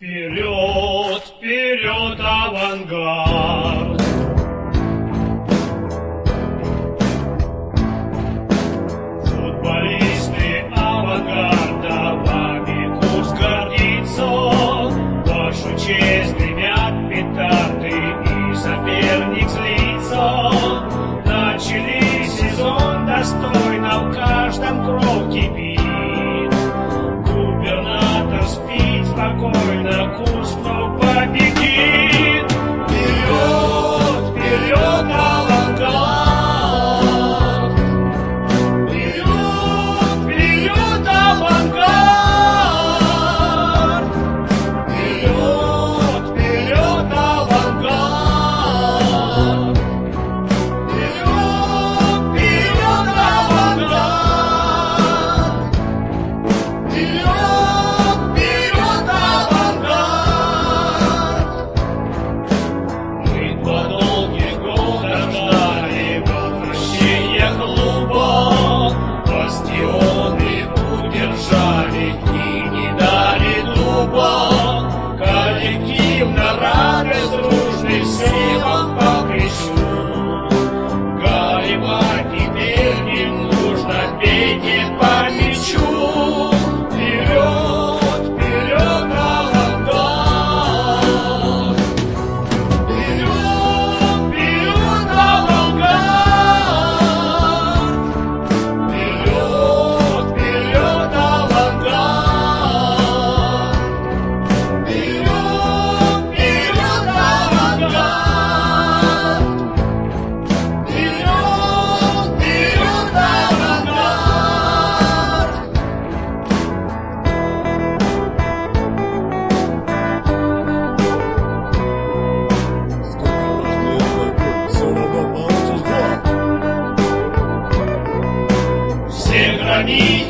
Вперед, вперед, авангард! Футболисты авангарда, вами курс гордится. Вашу честь гремят петарды, и соперник злится. Начали сезон достойно, в каждом кровь кипит. Губернатор спит спокойно, курс вновь победит. Вперед, вперед, авангард! Вперед, вперед, авангард! Вперед, вперед, авангард! Вперед, вперед, авангард! Вперед, вперед, авангард! Мы по долгих годах ждали возвращения клуба. Бастионы удержали и не дали дуба. Коллективно радость дружной силам покричу. Горевать теперь не нужно, бейте по мячу. Вперед, вперед, авангард! Вперед, вперед, авангард! Вперед, вперед, авангард! Вперед, вперед, авангард! Вперед, вперед, авангард! Сколько раз ты такой, все равно получишь гол. Все границы